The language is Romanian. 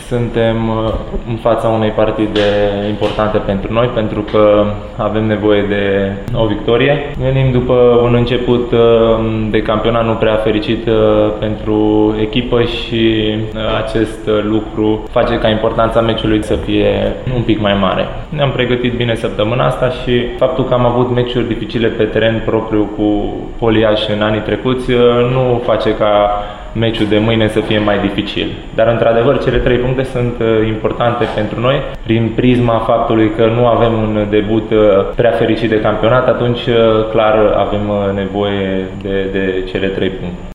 Suntem în fața unei partide importante pentru noi, pentru că avem nevoie de o victorie. Venim după un început de campionat nu prea fericit pentru echipă și acest lucru face ca importanța meciului să fie un pic mai mare. Ne-am pregătit bine săptămâna asta și faptul că am avut meciuri dificile pe teren propriu cu Poliaș în anii trecuți nu face ca meciul de mâine să fie mai dificil. Dar într-adevăr cele 3 puncte sunt importante pentru noi. Prin prisma faptului că nu avem un debut prea fericit de campionat, atunci clar avem nevoie de cele 3 puncte.